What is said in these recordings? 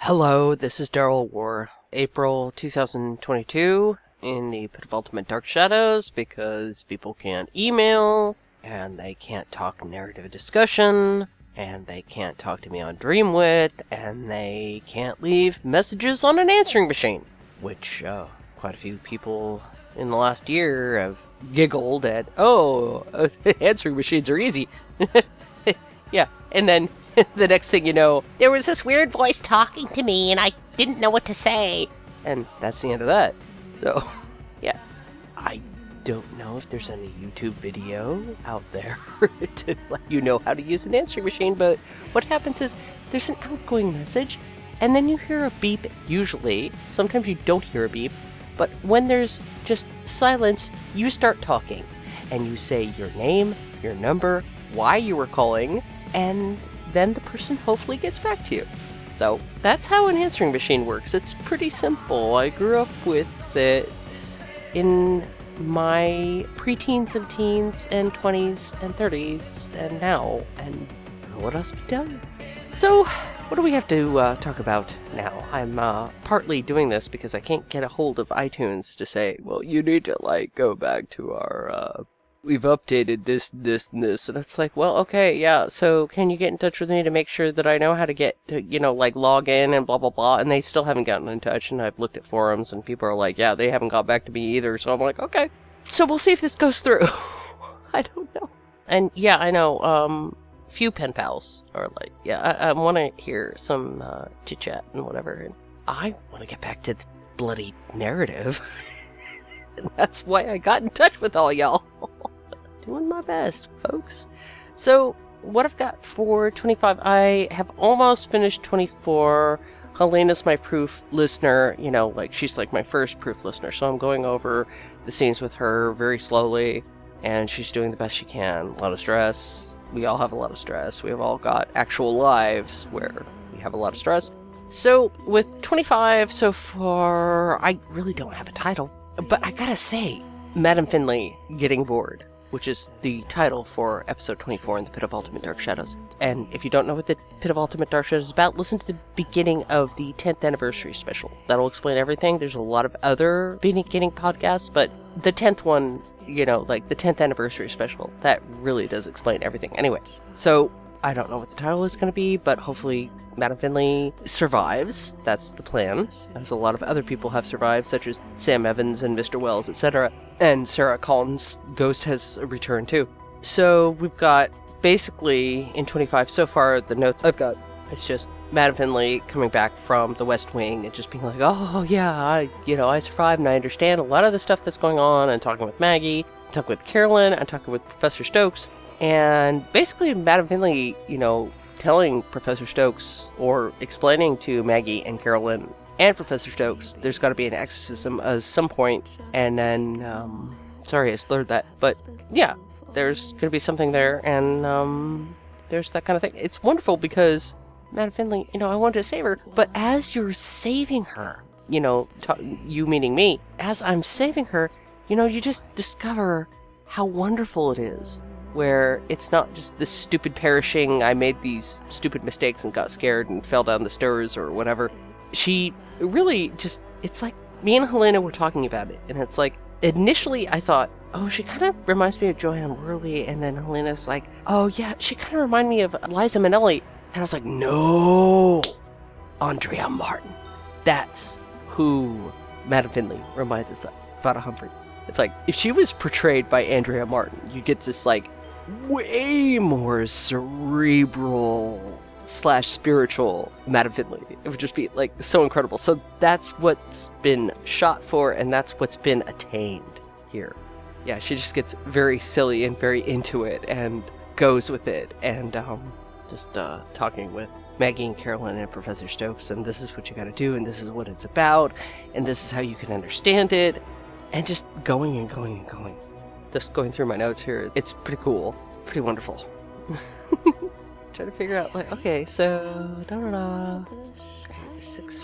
Hello, this is Daryl War. April 2022 in the Pit of Ultimate Dark Shadows because people can't email, and they can't talk narrative discussion, and they can't talk to me on Dreamwit, and they can't leave messages on an answering machine, which quite a few people in the last year have giggled at, answering machines are easy. Yeah, and then the next thing you know, there was this weird voice talking to me and I didn't know what to say. And that's the end of that. So, yeah. I don't know if there's any YouTube video out there to let you know how to use an answering machine, but what happens is there's an outgoing message and then you hear a beep usually. Sometimes you don't hear a beep, but when there's just silence, you start talking and you say your name, your number, why you were calling, and then the person hopefully gets back to you. So that's how an answering machine works. It's pretty simple. I grew up with it in my preteens and teens and 20s and 30s and now. And what else to tell you? So what do we have to talk about now? I'm partly doing this because I can't get a hold of iTunes to say, well, you need to go back to our we've updated this, and this, and it's like, well, okay, yeah, so can you get in touch with me to make sure that I know how to get to, log in and blah, blah, blah, and they still haven't gotten in touch, and I've looked at forums, and people are like, yeah, they haven't got back to me either, so I'm like, okay, so we'll see if this goes through. I don't know. And, yeah, I know, few pen pals are like, yeah, I want to hear some chit-chat and whatever, and I want to get back to the bloody narrative, and that's why I got in touch with all y'all. Doing my best, folks. So, what I've got for 25, I have almost finished 24. Helena's my proof listener, she's like my first proof listener, so I'm going over the scenes with her very slowly, and she's doing the best she can. A lot of stress. We all have a lot of stress. We have all got actual lives where we have a lot of stress. So, with 25 so far, I really don't have a title, but I gotta say, Madam Finley Getting Bored, which is the title for episode 24 in the Pit of Ultimate Dark Shadows. And if you don't know what the Pit of Ultimate Dark Shadows is about, listen to the beginning of the 10th anniversary special. That'll explain everything. There's a lot of other beginning podcasts, but the 10th one, the 10th anniversary special, that really does explain everything. Anyway, so I don't know what the title is going to be, but hopefully Madam Finley survives. That's the plan, as a lot of other people have survived, such as Sam Evans and Mr. Wells, etc. And Sarah Collins' ghost has returned too. So we've got, basically, in 25 so far, the notes I've got, it's just Madam Finley coming back from the West Wing and just being like, oh yeah, I survived and I understand a lot of the stuff that's going on, and talking with Maggie, talking with Carolyn, I'm talking with Professor Stokes, and basically Madam Finley, telling Professor Stokes, or explaining to Maggie and Carolyn and Professor Stokes, there's got to be an exorcism at some point, and then, sorry I slurred that, but yeah, there's going to be something there, and there's that kind of thing. It's wonderful because Madam Finley, I wanted to save her, but as you're saving her, you meaning me, as I'm saving her, you just discover how wonderful it is, where it's not just this stupid perishing, I made these stupid mistakes and got scared and fell down the stairs or whatever. She really just, it's like, me and Helena were talking about it, and it's like, initially I thought, oh, she kind of reminds me of Joanne Worley, and then Helena's like, oh yeah, she kind of reminded me of Liza Minnelli, and I was like, no, Andrea Martin. That's who Madam Finley reminds us of, Vada Humphrey. It's like, if she was portrayed by Andrea Martin, you get this, way more cerebral / spiritual Madam Finley. It would just be, so incredible. So that's what's been shot for, and that's what's been attained here. Yeah, she just gets very silly and very into it, and goes with it, and, just talking with Maggie and Carolyn and Professor Stokes, and this is what you gotta do, and this is what it's about, and this is how you can understand it, and just going and going and going. Just going through my notes here, it's pretty cool, pretty wonderful. Trying to figure out, okay, so, okay,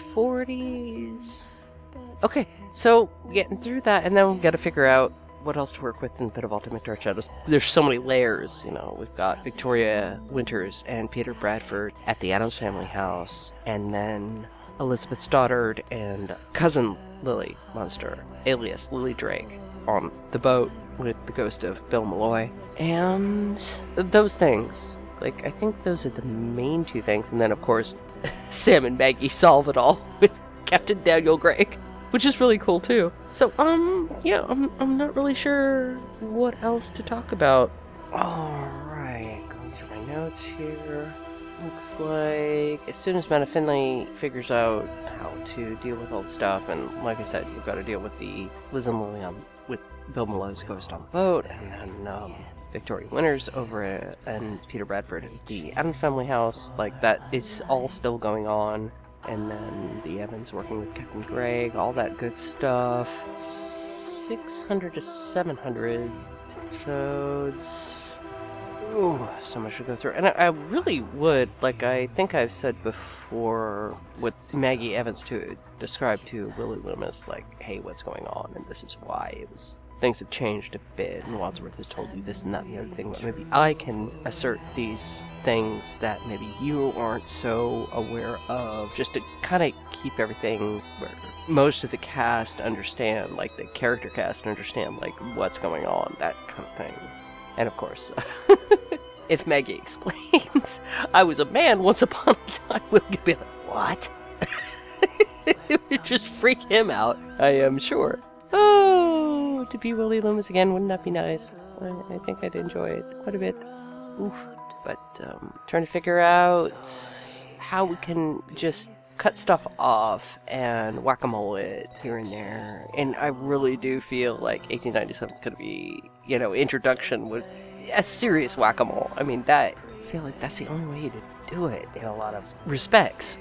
640s. Okay, so getting through that, and then we've got to figure out what else to work with in Pit of Ultimate Dark Shadows. There's so many layers, we've got Victoria Winters and Peter Bradford at the Addams Family house, and then Elizabeth Stoddard and cousin Lily Munster, alias Lily Drake, on the boat with the ghost of Bill Malloy. And those things. Like, I think those are the main two things. And then, of course, Sam and Maggie solve it all with Captain Daniel Craig, which is really cool, too. So, yeah, I'm not really sure what else to talk about. Alright, going through my notes here. Looks like as soon as Meta Finley figures out how to deal with all the stuff, and like I said, you've got to deal with the Liz and Lily with Bill Malloy's ghost on the boat, and then Victoria Winters over at, and Peter Bradford at the Addams Family house. Like, that is all still going on. And then the Evans working with Captain Craig, all that good stuff. 600 to 700 episodes. Ooh, so much to go through. And I really would, like I think I've said before, with Maggie Evans to describe to Willie Loomis, like, hey, what's going on? And this is why it was. Things have changed a bit, and Wadsworth has told you this and that and the other thing, but maybe I can assert these things that maybe you aren't so aware of, just to kind of keep everything where most of the cast understand, like the character cast understand, like, what's going on, that kind of thing. And of course, if Maggie explains, I was a man once upon a time, we'll be like, what? It would just freak him out, I am sure. Oh, to be Willie Loomis again, wouldn't that be nice? I think I'd enjoy it quite a bit. Oof. But, trying to figure out how we can just cut stuff off and whack-a-mole it here and there. And I really do feel like 1897 is going to be, introduction with a serious whack-a-mole. I mean, I feel like that's the only way to do it in a lot of respects.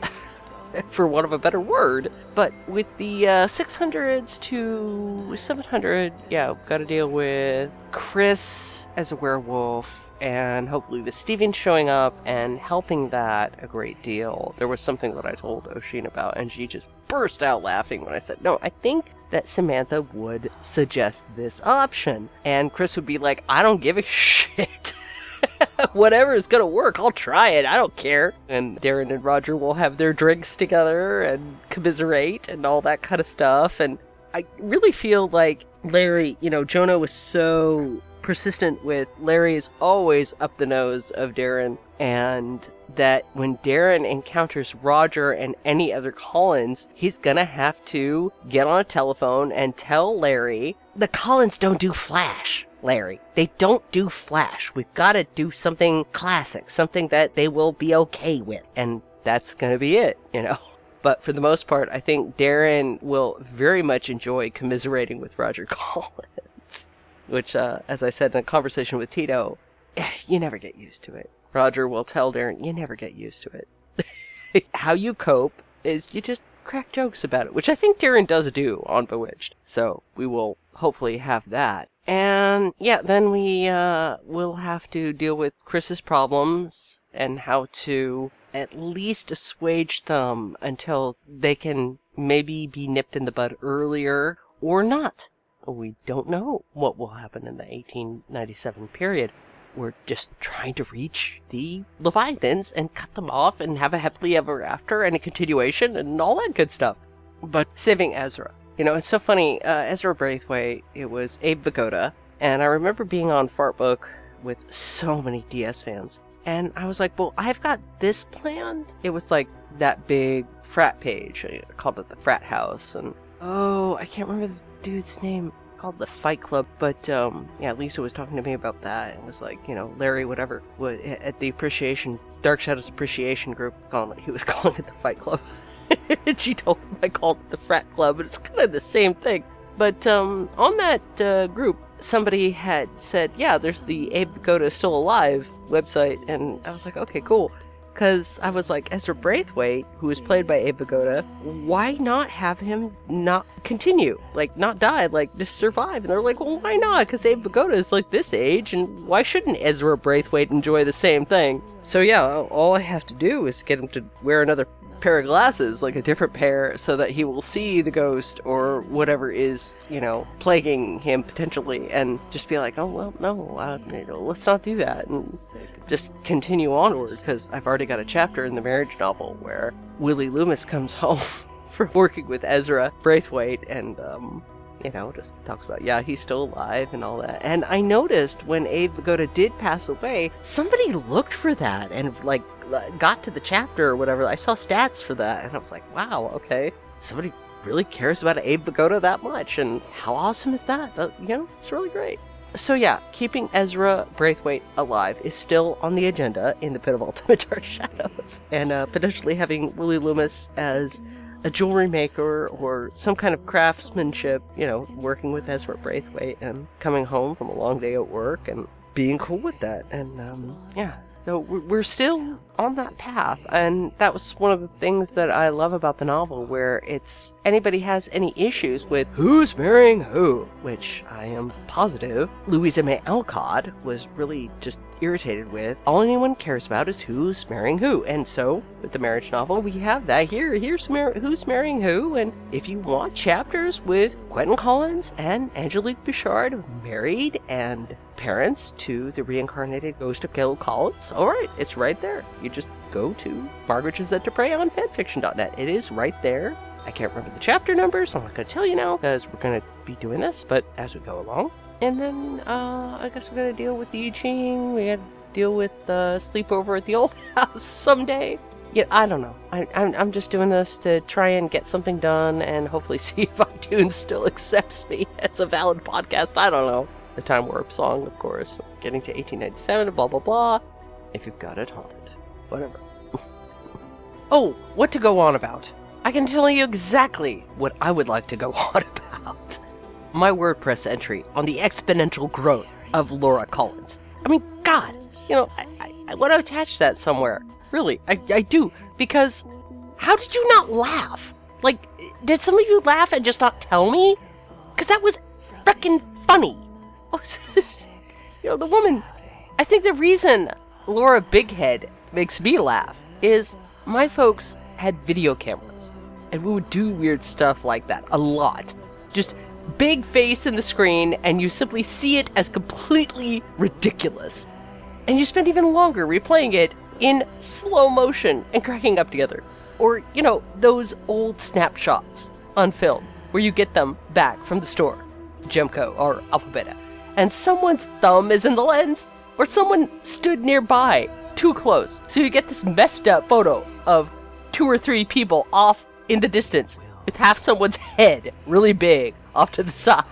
For want of a better word. But with the 600s to 700, yeah, we've got to deal with Chris as a werewolf, and hopefully with Steven showing up and helping that a great deal. There was something that I told Oshin about, and she just burst out laughing when I said, no, I think that Samantha would suggest this option. And Chris would be like, I don't give a shit. Whatever is gonna work, I'll try it, I don't care. And Darren and Roger will have their drinks together and commiserate and all that kind of stuff. And I really feel like Larry, Jonah was so persistent with Larry is always up the nose of Darren, and that when Darren encounters Roger and any other Collins, he's gonna have to get on a telephone and tell Larry, the Collins don't do Flash. Larry, they don't do Flash. We've got to do something classic, something that they will be okay with. And that's going to be it, But for the most part, I think Darren will very much enjoy commiserating with Roger Collins. Which, as I said in a conversation with Tito, you never get used to it. Roger will tell Darren, you never get used to it. How you cope is you just crack jokes about it, which I think Darren does do on Bewitched. So we will hopefully have that. And yeah, then we will have to deal with Chris's problems and how to at least assuage them until they can maybe be nipped in the bud earlier or not. We don't know what will happen in the 1897 period. We're just trying to reach the Leviathans and cut them off and have a happily ever after and a continuation and all that good stuff. But saving Ezra. It's so funny, Ezra Braithwaite, it was Abe Vigoda, and I remember being on Fartbook with so many DS fans, and I was like, well, I've got this planned. It was like that big frat page, I called it the Frat House, and I can't remember the dude's name, called the Fight Club, but yeah, Lisa was talking to me about that, and was like, Larry, whatever, at the Dark Shadows Appreciation group, he was calling it the Fight Club. And she told him I called it the Frat Club, but it's kind of the same thing. But on that group, somebody had said, yeah, there's the Abe Vigoda Still Alive website, and I was like, okay, cool. Because I was like, Ezra Braithwaite, who was played by Abe Vigoda, why not have him not continue? Like, not die, like, just survive. And they're like, well, why not? Because Abe Vigoda is like this age, and why shouldn't Ezra Braithwaite enjoy the same thing? So yeah, all I have to do is get him to wear another pair of glasses, like a different pair, so that he will see the ghost or whatever is, plaguing him potentially, and just be like, oh, well, no, let's not do that, and just continue onward, because I've already got a chapter in the marriage novel where Willie Loomis comes home from working with Ezra Braithwaite, and, just talks about, he's still alive and all that. And I noticed when Abe Vigoda did pass away, somebody looked for that and, got to the chapter or whatever. I saw stats for that, and I was like, wow, okay. Somebody really cares about Abe Vigoda that much, and how awesome is that? It's really great. So keeping Ezra Braithwaite alive is still on the agenda in the Pit of Ultimate Dark Shadows. And potentially having Willie Loomis as a jewelry maker or some kind of craftsmanship, working with Ezra Braithwaite and coming home from a long day at work and being cool with that. And, so we're still on that path, and that was one of the things that I love about the novel, where anybody has any issues with who's marrying who, which I am positive Louisa May Alcott was really just irritated with. All anyone cares about is who's marrying who, and so with the marriage novel we have that here. Here's who's marrying who, and if you want chapters with Quentin Collins and Angelique Bouchard married and parents to the reincarnated ghost of Caleb Collins, alright, it's right there. You just go to Margaret Josette Dupre on fanfiction.net. It is right there. I can't remember the chapter number, so I'm not going to tell you now, because we're going to be doing this, but as we go along. And then, I guess we're going to deal with the I Ching. We got to deal with the sleepover at the old house someday. Yeah, I don't know. I'm just doing this to try and get something done, and hopefully see if iTunes still accepts me as a valid podcast. I don't know. The Time Warp song, of course. Getting to 1897, blah, blah, blah. If you've got it, haunt it. Whatever. Oh, what to go on about. I can tell you exactly what I would like to go on about. My WordPress entry on the exponential growth of Laura Collins. I mean, God, I want to attach that somewhere. Really, I do. Because how did you not laugh? Did some of you laugh and just not tell me? Because that was frickin' funny. The woman, I think the reason Laura Bighead makes me laugh is my folks had video cameras, and we would do weird stuff like that a lot. Just big face in the screen, and you simply see it as completely ridiculous. And you spend even longer replaying it in slow motion and cracking up together. Or, those old snapshots on film, where you get them back from the store, Gemco or Alpha Beta, and someone's thumb is in the lens, or someone stood nearby, too close. So you get this messed up photo of 2 or 3 people off in the distance, with half someone's head really big off to the side.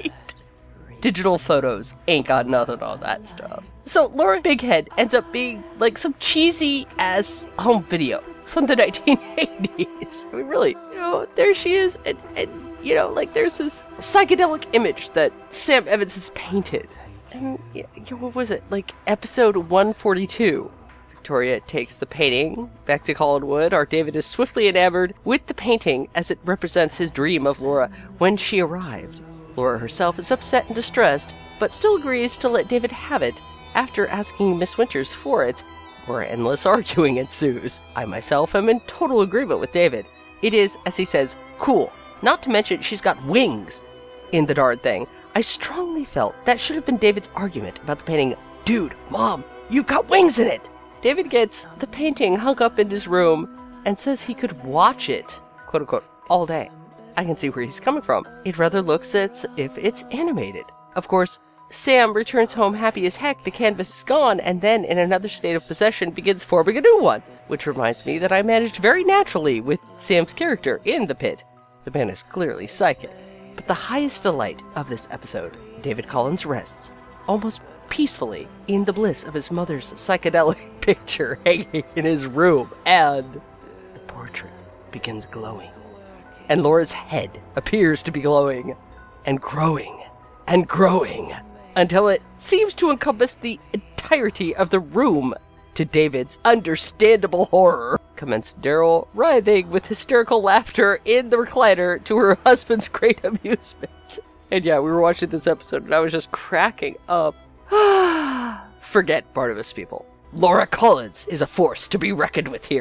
Digital photos ain't got nothing on that stuff. So Laura Bighead ends up being some cheesy-ass home video from the 1980s. I mean, really, there she is, and there's this psychedelic image that Sam Evans has painted. And, what was it? Episode 142. Victoria takes the painting back to Collinwood. Our David is swiftly enamored with the painting as it represents his dream of Laura when she arrived. Laura herself is upset and distressed, but still agrees to let David have it after asking Miss Winters for it, where endless arguing ensues. I myself am in total agreement with David. It is, as he says, cool. Not to mention she's got wings in the darn thing. I strongly felt that should have been David's argument about the painting. Dude, Mom, you've got wings in it! David gets the painting hung up in his room and says he could watch it, quote unquote, all day. I can see where he's coming from. It rather looks as if it's animated. Of course, Sam returns home happy as heck the canvas is gone, and then in another state of possession begins forming a new one, which reminds me that I managed very naturally with Sam's character in The Pit. The man is clearly psychic. But the highest delight of this episode, David Collins rests, almost peacefully, in the bliss of his mother's psychedelic picture hanging in his room, and the portrait begins glowing. And Laura's head appears to be glowing, and growing, and growing, until it seems to encompass the entirety of the room. To David's understandable horror, commenced Daryl, writhing with hysterical laughter in the recliner to her husband's great amusement. And we were watching this episode and I was just cracking up. Forget Barnabas, people. Laura Collins is a force to be reckoned with here.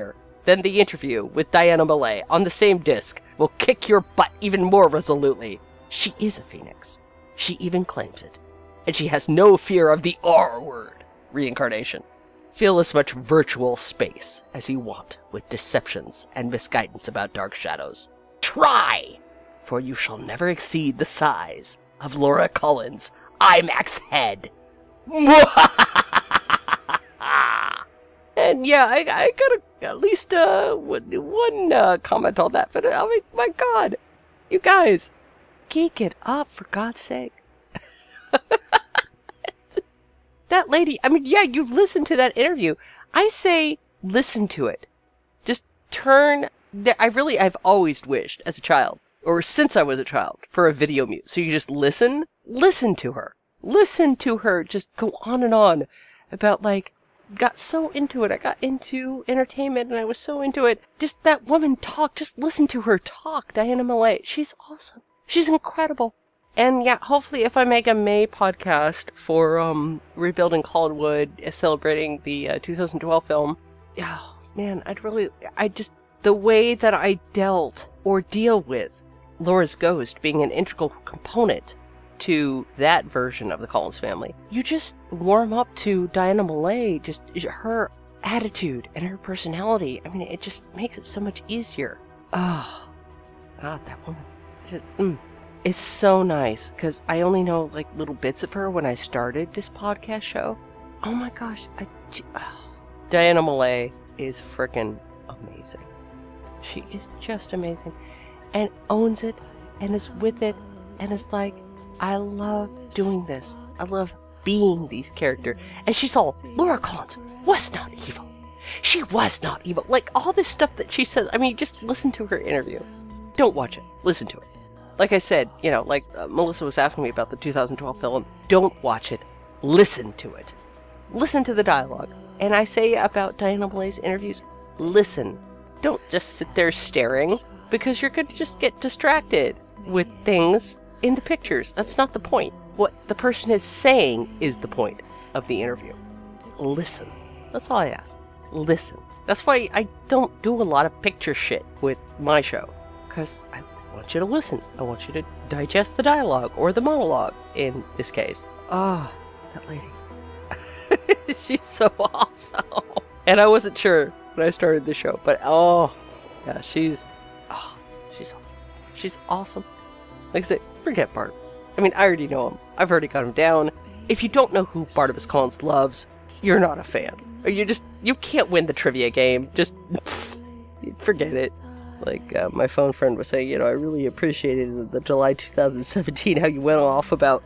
than the interview with Diana Malay on the same disc will kick your butt even more resolutely. She is a phoenix. She even claims it. And she has no fear of the R word, reincarnation. Feel as much virtual space as you want with deceptions and misguidance about dark shadows. Try! For you shall never exceed the size of Laura Cullen's IMAX head. And yeah, I got at least one comment on that. But I mean, my God, you guys, geek it up for God's sake. That lady, I mean, yeah, you listen to that interview. I say listen to it. Just turn. I've always wished as a child, or since I was a child, for a video mute. So you just listen to her. Listen to her just go on and on about, like, got so into it. I got into entertainment and I was so into it. Just that woman talk. Just listen to her talk, Diana Malay. She's awesome. She's incredible. And yeah, hopefully if I make a May podcast for Rebuilding Collinwood, celebrating the 2012 film, oh man, the way that I dealt or deal with Laura's ghost being an integral component to that version of the Collins family, you just warm up to Diana Malay, just her attitude and her personality. I mean, it just makes it so much easier. Oh, God, that woman. It's so nice, because I only know, like, little bits of her when I started this podcast show. Oh my gosh. Diana Malay is freaking amazing. She is just amazing. And owns it, and is with it, and is like, I love doing this. I love being these characters. And she's all, Laura Collins was not evil. She was not evil. Like, all this stuff that she says, I mean, just listen to her interview. Don't watch it. Listen to it. Like I said, you know, like Melissa was asking me about the 2012 film. Don't watch it. Listen to it. Listen to the dialogue. And I say about Diana Malay's interviews, listen. Don't just sit there staring, because you're going to just get distracted with things in the pictures. That's not the point. What the person is saying is the point of the interview. Listen. That's all I ask. Listen. That's why I don't do a lot of picture shit with my show. Because I want you to listen. I want you to digest the dialogue, or the monologue, in this case. Oh, that lady. She's so awesome. And I wasn't sure when I started the show, but oh, yeah, she's awesome. She's awesome. Like I said, forget Barnabas. I mean, I already know him. I've already got him down. If you don't know who Barnabas Collins loves, you're not a fan. Or you can't win the trivia game. Just forget it. Like, my phone friend was saying, you know, I really appreciated the July 2017, how you went off about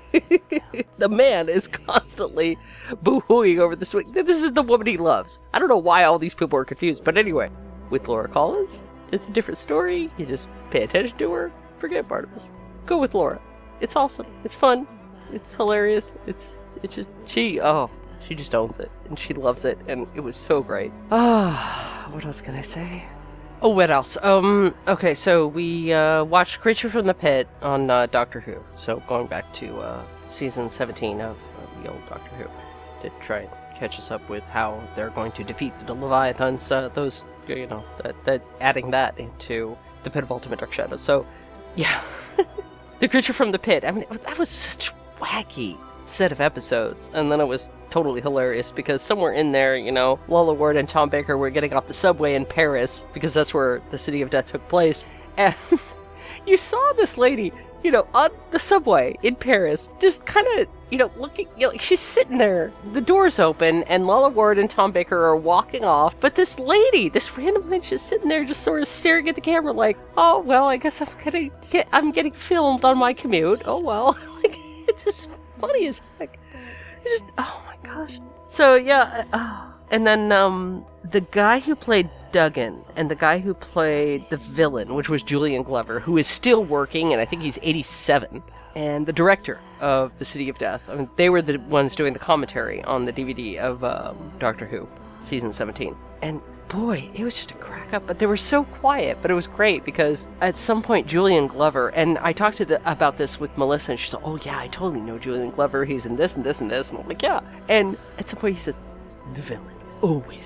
the man is constantly boo-hooing over this. This is the woman he loves. I don't know why all these people are confused, but anyway, with Laura Collins, it's a different story. You just pay attention to her. Forget Barnabas. Go with Laura. It's awesome. It's fun. It's hilarious. It's just, she just owns it, and she loves it, and it was so great. What else can I say? Oh, what else? Okay, so we watched Creature from the Pit on Doctor Who. So going back to season 17 of the old Doctor Who to try and catch us up with how they're going to defeat the Leviathans. Those, you know, that adding that into the Pit of Ultimate Dark Shadows. So, yeah, the Creature from the Pit. I mean, that was such wacky set of episodes, and then it was totally hilarious because somewhere in there, you know, Lola Ward and Tom Baker were getting off the subway in Paris because that's where the City of Death took place, and you saw this lady, you know, on the subway in Paris, just kind of, you know, looking, you know, like she's sitting there, the door's open, and Lola Ward and Tom Baker are walking off, but this lady, this random lady, just sitting there, just sort of staring at the camera like, oh, well, I guess I'm getting filmed on my commute, oh, well, like, it's just funny as heck. It's just, oh my gosh. So yeah, and then the guy who played Duggan and the guy who played the villain, which was Julian Glover, who is still working, and I think he's 87, and the director of The City of Death. I mean, they were the ones doing the commentary on the DVD of Doctor Who, season 17. And boy, it was just a crack up, but they were so quiet, but it was great because at some point Julian Glover, and I talked about this with Melissa, and she's like, oh yeah, I totally know Julian Glover, he's in this and this and this, and I'm like, yeah, and at some point he says, the villain, always the villain.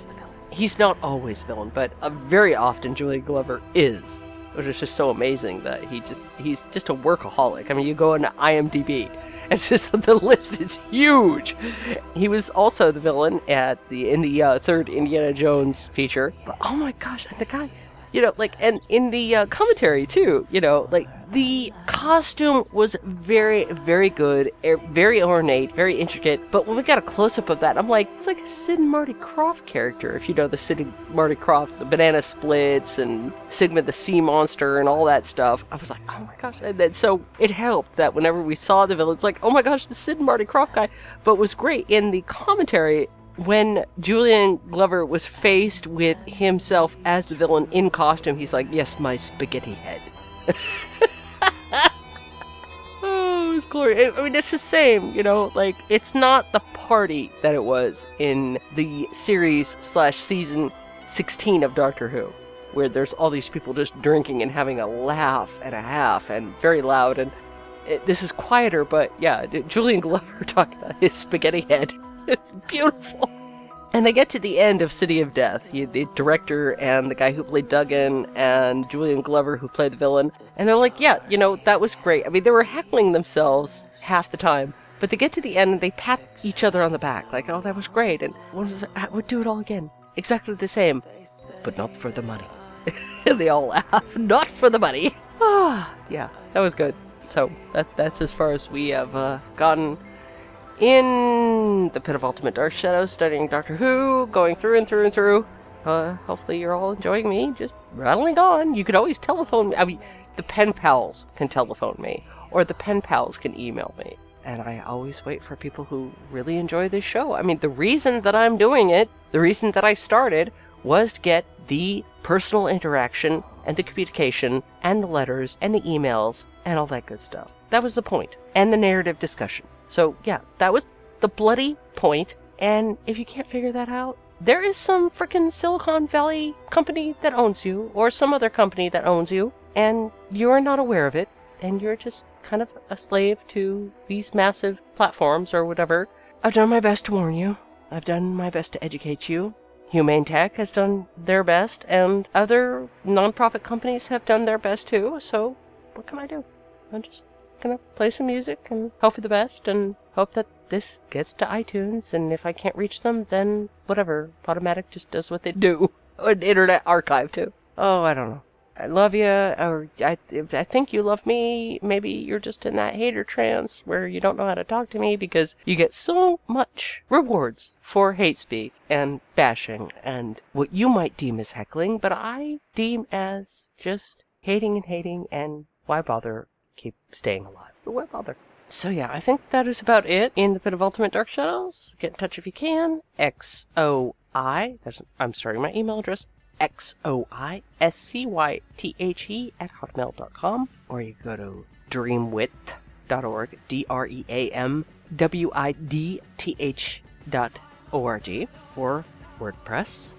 he's not always villain, but very often Julian Glover is, which is just so amazing that he's just a workaholic. I mean, you go into IMDb, it's just the list is huge. He was also the villain in the third Indiana Jones feature. But oh my gosh, and the guy, and in the commentary too, like the costume was very, very good, very ornate, very intricate. But when we got a close-up of that, I'm like, it's like a Sid and Marty Krofft character. If you know the Sid and Marty Krofft, the banana splits and Sigma the sea monster and all that stuff, I was like, oh my gosh. And then, so it helped that whenever we saw the villain, it's like, oh my gosh, the Sid and Marty Krofft guy. But it was great in the commentary. When Julian Glover was faced with himself as the villain in costume, he's like, yes, my spaghetti head. Oh, it was glorious. I mean, it's the same, like, it's not the party that it was in the series/season 16 of Doctor Who, where there's all these people just drinking and having a laugh and a half and very loud, and this is quieter, but yeah, Julian Glover talking about his spaghetti head. It's beautiful. And they get to the end of City of Death. The director and the guy who played Duggan and Julian Glover who played the villain. And they're like, yeah, that was great. I mean, they were heckling themselves half the time. But they get to the end and they pat each other on the back. Like, oh, that was great. And we'd do it all again. Exactly the same. But not for the money. And they all laugh. Not for the money. Ah, yeah, that was good. So that's as far as we have gotten in the Pit of Ultimate Dark Shadows, studying Doctor Who, going through and through and through. Hopefully you're all enjoying me, just rattling on. You could always telephone me. I mean, the pen pals can telephone me, or the pen pals can email me. And I always wait for people who really enjoy this show. I mean, the reason that I'm doing it, the reason that I started, was to get the personal interaction and the communication and the letters and the emails and all that good stuff. That was the point. And the narrative discussion. So, yeah, that was the bloody point. And if you can't figure that out, there is some frickin' Silicon Valley company that owns you, or some other company that owns you, and you're not aware of it, and you're just kind of a slave to these massive platforms or whatever. I've done my best to warn you. I've done my best to educate you. Humane Tech has done their best, and other nonprofit companies have done their best too, so what can I do? I'm just gonna play some music and hope for the best and hope that this gets to iTunes, and if I can't reach them, then whatever. Automatic just does what they do. Or Internet Archive too. Oh, I don't know. I love you, or I think you love me. Maybe you're just in that hater trance where you don't know how to talk to me because you get so much rewards for hate speak and bashing and what you might deem as heckling, but I deem as just hating, and why bother? Keep staying alive. But why bother? So yeah, I think that is about it in the Pit of Ultimate Dark Shadows. Get in touch if you can. XOI. I'm starting my email address. XOISCYTHE@hotmail.com, or you go to dreamwidth.org, DREAMWIDTH.org, or WordPress,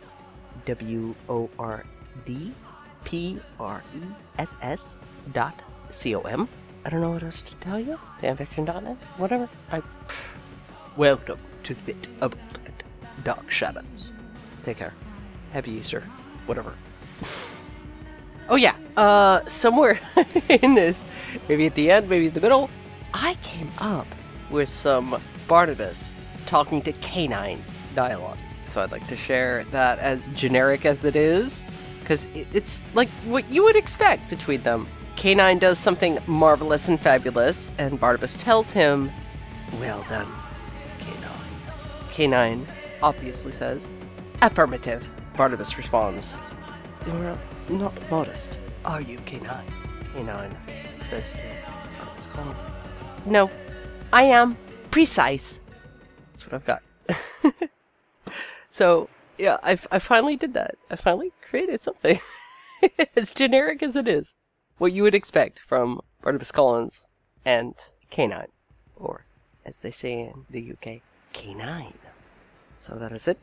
WORDPRESS.com. I don't know what else to tell you. Fanfiction.net, whatever. Welcome to the Pit of Ultimate Dark Shadows. Take care. Happy Easter. Whatever. Oh yeah, somewhere in this, maybe at the end, maybe in the middle, I came up with some Barnabas talking to K9 dialogue. So I'd like to share that, as generic as it is, because it's like what you would expect between them. K9 does something marvelous and fabulous, and Barnabas tells him, well done, K9. K9 obviously says, affirmative. Barnabas responds, you're not modest, are you, K9? K9 says to Barnabas Collins, no, I am precise. That's what I've got. So, yeah, I finally did that. I finally created something. As generic as it is. What you would expect from Barnabas Collins and K9. Or, as they say in the UK, K9. So that is it.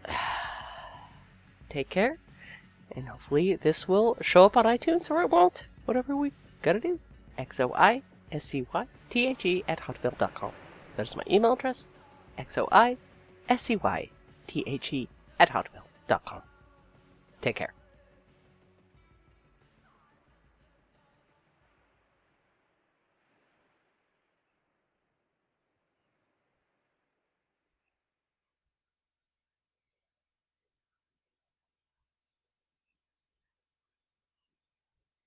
Take care, and hopefully this will show up on iTunes, or it won't. Whatever we gotta do. XOISCYTHE@hotmail.com. That is my email address. XOISCYTHE@hotmail.com. gmail.com. Take care.